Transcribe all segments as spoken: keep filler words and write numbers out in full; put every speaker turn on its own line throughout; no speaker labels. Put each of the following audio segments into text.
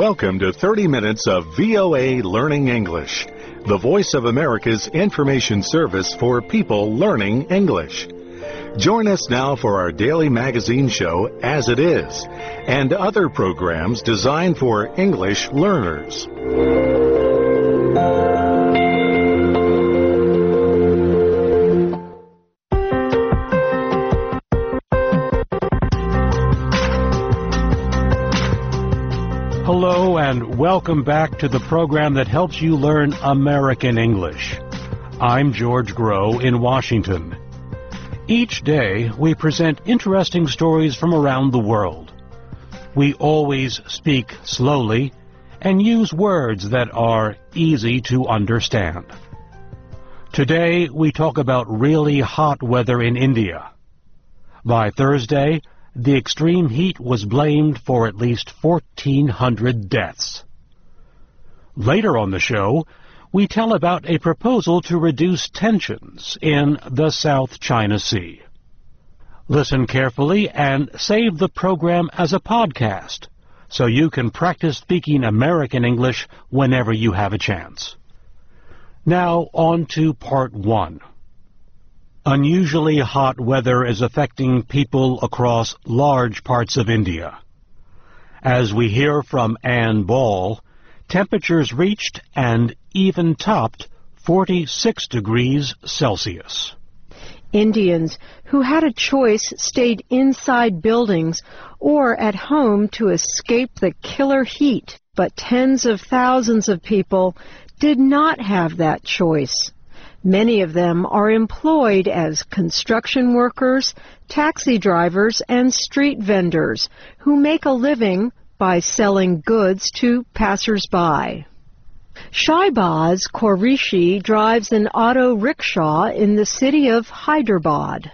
Welcome to thirty minutes of V O A Learning English, the voice of America's information service for people learning English. Join us now for our daily magazine show, As It Is, and other programs designed for English learners.
Hello and welcome back to the program that helps you learn American English. I'm George Groh in Washington. Each day we present interesting stories from around the world. We always speak slowly and use words that are easy to understand. Today we talk about really hot weather in India. By Thursday, the extreme heat was blamed for at least fourteen hundred deaths. Later on the show, we tell about a proposal to reduce tensions in the South China Sea. Listen carefully and save the program as a podcast so you can practice speaking American English whenever you have a chance. Now on to part one. Unusually hot weather is affecting people across large parts of India. As we hear from Ann Ball, temperatures reached and even topped forty-six degrees Celsius.
Indians who had a choice stayed inside buildings or at home to escape the killer heat, but tens of thousands of people did not have that choice. Many of them are employed as construction workers, taxi drivers, and street vendors who make a living by selling goods to passers-by. Shahbaz Qureshi drives an auto rickshaw in the city of Hyderabad.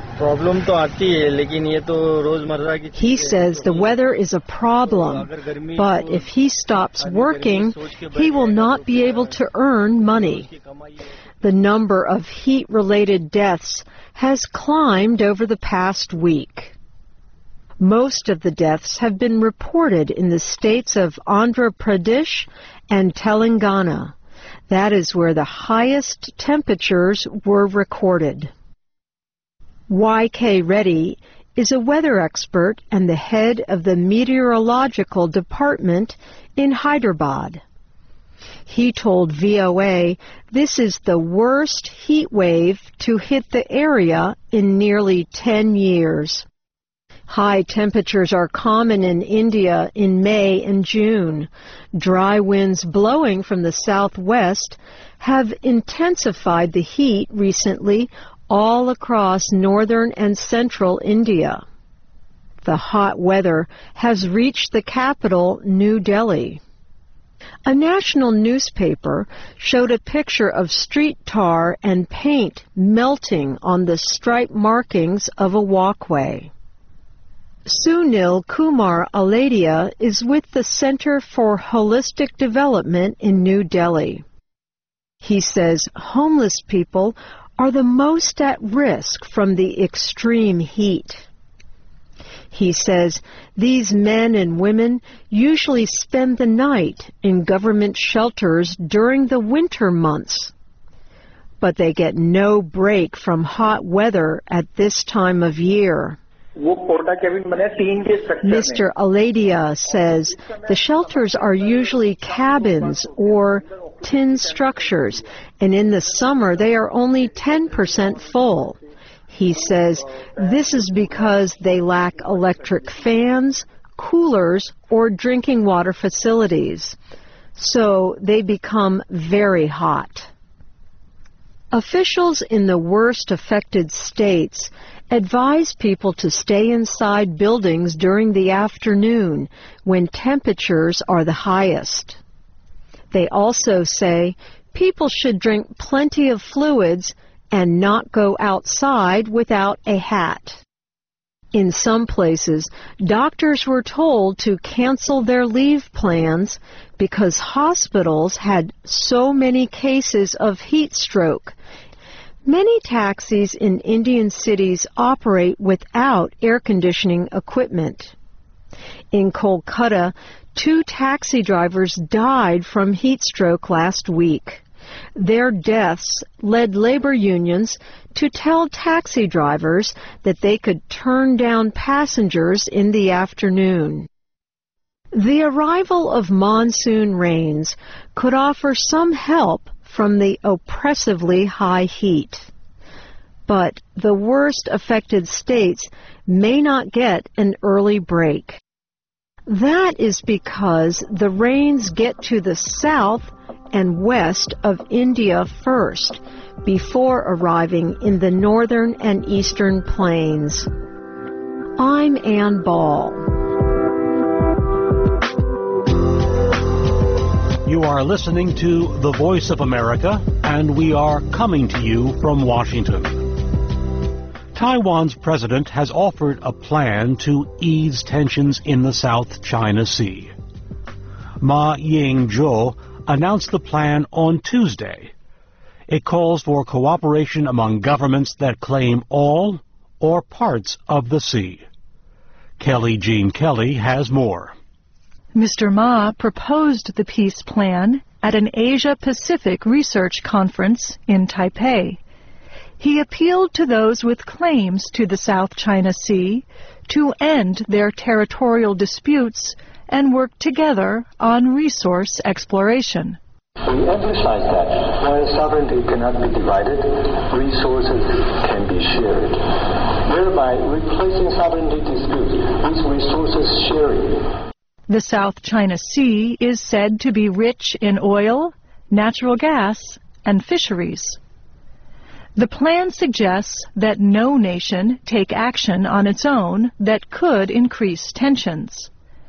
He says the weather is a problem, but if he stops working, he will not be able to earn money. The number of heat-related deaths has climbed over the past week. Most of the deaths have been reported in the states of Andhra Pradesh and Telangana. That is where the highest temperatures were recorded. Y K Reddy is a weather expert and the head of the meteorological department in Hyderabad. He told V O A this is the worst heat wave to hit the area in nearly ten years. High temperatures are common in India in May and June. Dry winds blowing from the southwest have intensified the heat recently all across northern and central India. The hot weather has reached the capital, New Delhi. A national newspaper showed a picture of street tar and paint melting on the stripe markings of a walkway. Sunil Kumar Aladia is with the Center for Holistic Development in New Delhi. He says homeless people are the most at risk from the extreme heat. He says these men and women usually spend the night in government shelters during the winter months, but they get no break from hot weather at this time of year. Mister Aladia says the shelters are usually cabins or tin structures, and in the summer they are only ten percent full. He says this is because they lack electric fans, coolers, or drinking water facilities. So they become very hot. Officials in the worst affected states advise people to stay inside buildings during the afternoon when temperatures are the highest. They also say people should drink plenty of fluids and not go outside without a hat. In some places, doctors were told to cancel their leave plans because hospitals had so many cases of heat stroke. Many taxis in Indian cities operate without air conditioning equipment. In Kolkata, two taxi drivers died from heat stroke last week. Their deaths led labor unions to tell taxi drivers that they could turn down passengers in the afternoon. The arrival of monsoon rains could offer some help from the oppressively high heat. But the worst affected states may not get an early break. That is because the rains get to the south and west of India first, before arriving in the northern and eastern plains. I'm Ann Ball.
You are listening to The Voice of America, and we are coming to you from Washington. Taiwan's president has offered a plan to ease tensions in the South China Sea. Ma Ying-jeou announced the plan on Tuesday. It calls for cooperation among governments that claim all or parts of the sea. Kelly Jean Kelly has more.
Mister Ma proposed the peace plan at an Asia-Pacific research conference in Taipei. He appealed to those with claims to the South China Sea to end their territorial disputes and work together on resource exploration.
We emphasize that while sovereignty cannot be divided, resources can be shared, thereby replacing sovereignty disputes with resources sharing.
The South China Sea is said to be rich in oil, natural gas, and fisheries. The plan suggests that no nation take action on its own that could increase tensions.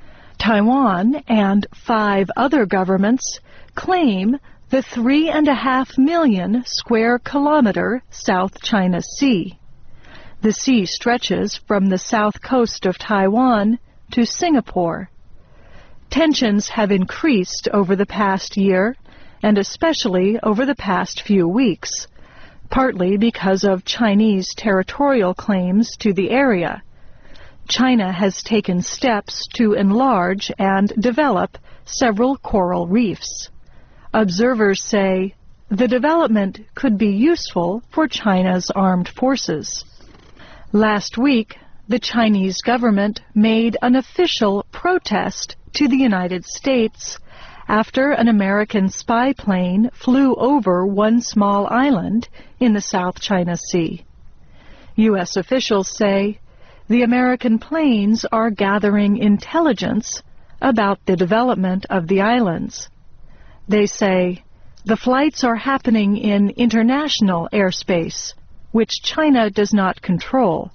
Taiwan and five other governments claim the three and a half million square kilometer South China Sea. The sea stretches from the south coast of Taiwan to Singapore. Tensions have increased over the past year, and especially over the past few weeks, partly because of Chinese territorial claims to the area. China has taken steps to enlarge and develop several coral reefs. Observers say the development could be useful for China's armed forces. Last week, the Chinese government made an official protest to the United States after an American spy plane flew over one small island in the South China Sea. U S officials say the American planes are gathering intelligence about the development of the islands. They say the flights are happening in international airspace, which China does not control.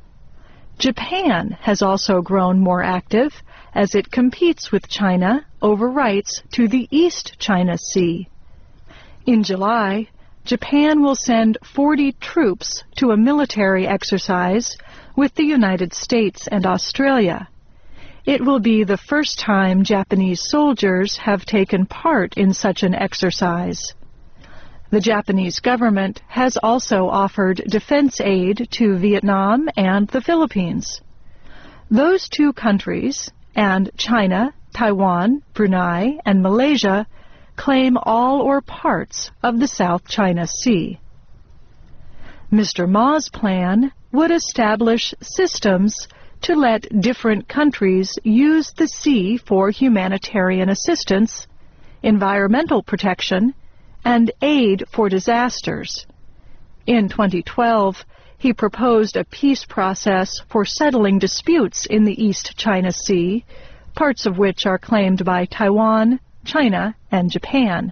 Japan has also grown more active as it competes with China over rights to the East China Sea. In July, Japan will send forty troops to a military exercise with the United States and Australia. It will be the first time Japanese soldiers have taken part in such an exercise. The Japanese government has also offered defense aid to Vietnam and the Philippines. Those two countries, and China, Taiwan, Brunei, and Malaysia, claim all or parts of the South China Sea. Mister Ma's plan would establish systems to let different countries use the sea for humanitarian assistance, environmental protection, and aid for disasters. In twenty twelve, he proposed a peace process for settling disputes in the East China Sea, parts of which are claimed by Taiwan, China, and Japan.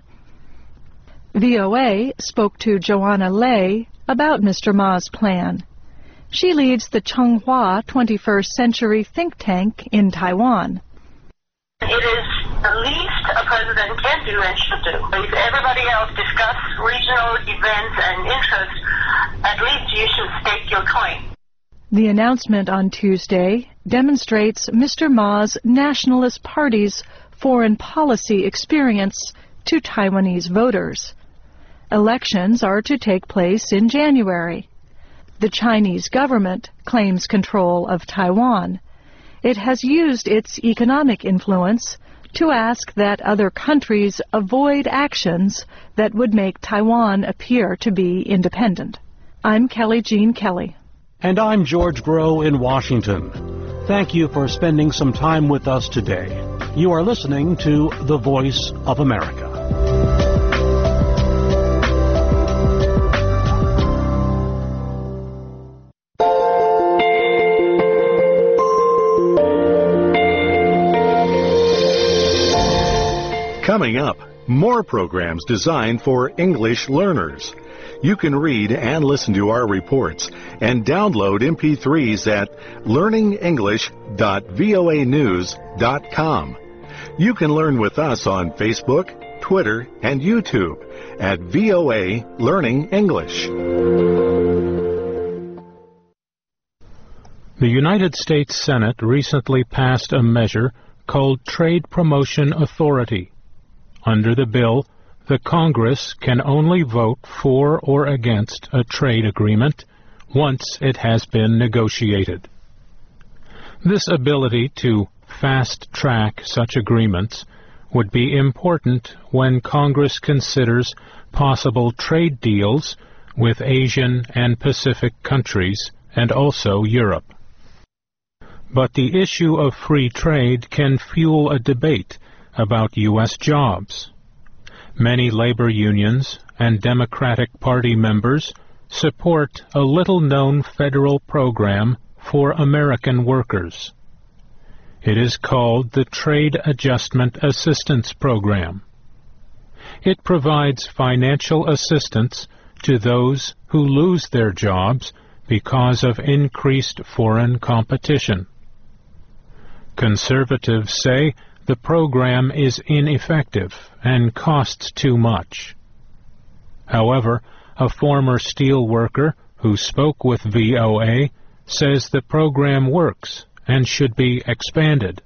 V O A spoke to Joanna Lei about Mister Ma's plan. She leads the Changhua twenty-first Century think tank in Taiwan.
It is the least a president can do and should do. If everybody else discuss regional events and interests, at least you should stake your claim.
The announcement on Tuesday demonstrates Mister Ma's Nationalist Party's foreign policy experience to Taiwanese voters. Elections are to take place in January. The Chinese government claims control of Taiwan. It has used its economic influence to ask that other countries avoid actions that would make Taiwan appear to be independent. I'm Kelly Jean Kelly.
And I'm George Grow in Washington. Thank you for spending some time with us today. You are listening to The Voice of America.
Coming up, more programs designed for English learners. You can read and listen to our reports and download M P threes at learning english dot voa news dot com. You can learn with us on Facebook, Twitter, and YouTube at V O A Learning English.
The United States Senate recently passed a measure called Trade Promotion Authority. Under the bill, the Congress can only vote for or against a trade agreement once it has been negotiated. This ability to fast-track such agreements would be important when Congress considers possible trade deals with Asian and Pacific countries and also Europe. But the issue of free trade can fuel a debate about U S jobs. Many labor unions and Democratic Party members support a little-known federal program for American workers. It is called the Trade Adjustment Assistance Program. It provides financial assistance to those who lose their jobs because of increased foreign competition. Conservatives say the program is ineffective and costs too much. However, a former steel worker who spoke with V O A says the program works and should be expanded.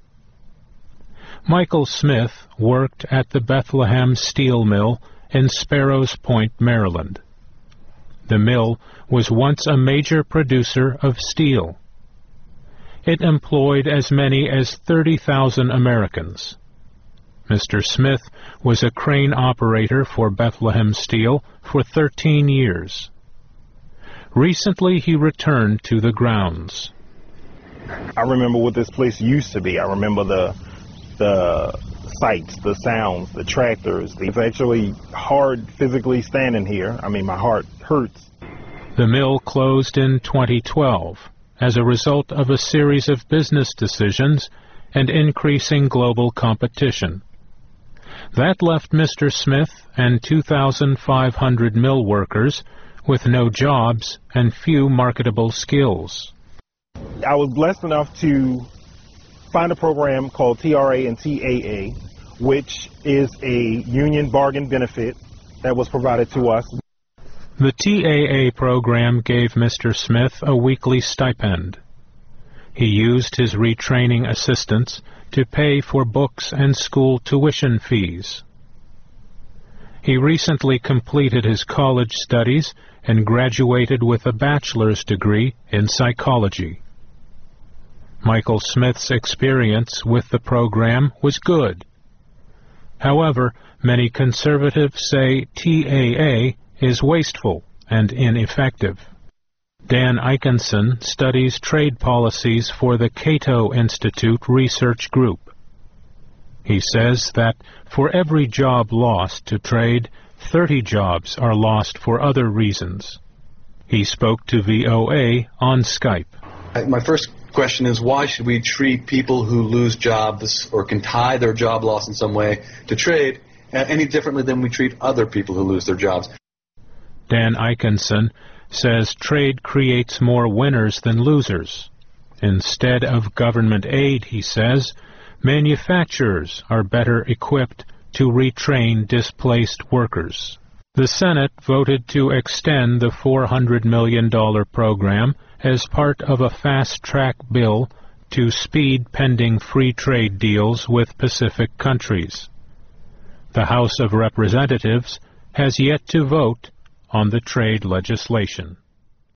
Michael Smith worked at the Bethlehem Steel Mill in Sparrows Point, Maryland. The mill was once a major producer of steel. It employed as many as thirty thousand Americans. Mister Smith was a crane operator for Bethlehem Steel for thirteen years. Recently, he returned to the grounds.
I remember what this place used to be. I remember the the sights, the sounds, the tractors. It's actually hard physically standing here. I mean, my heart hurts.
The mill closed in twenty twelve. As a result of a series of business decisions and increasing global competition. That left Mister Smith and two thousand five hundred mill workers with no jobs and few marketable skills.
I was blessed enough to find a program called T R A and T A A, which is a union bargain benefit that was provided to us.
The T A A program gave Mister Smith a weekly stipend. He used his retraining assistance to pay for books and school tuition fees. He recently completed his college studies and graduated with a bachelor's degree in psychology. Michael Smith's experience with the program was good. However, many conservatives say T A A is wasteful and ineffective. Dan Ikenson studies trade policies for the Cato Institute Research Group. He says that for every job lost to trade, thirty jobs are lost for other reasons. He spoke to V O A on Skype.
My first question is, why should we treat people who lose jobs or can tie their job loss in some way to trade any differently than we treat other people who lose their jobs?
Dan Ikenson says trade creates more winners than losers. Instead of government aid, he says, manufacturers are better equipped to retrain displaced workers. The Senate voted to extend the four hundred million dollars program as part of a fast-track bill to speed pending free trade deals with Pacific countries. The House of Representatives has yet to vote on the trade legislation.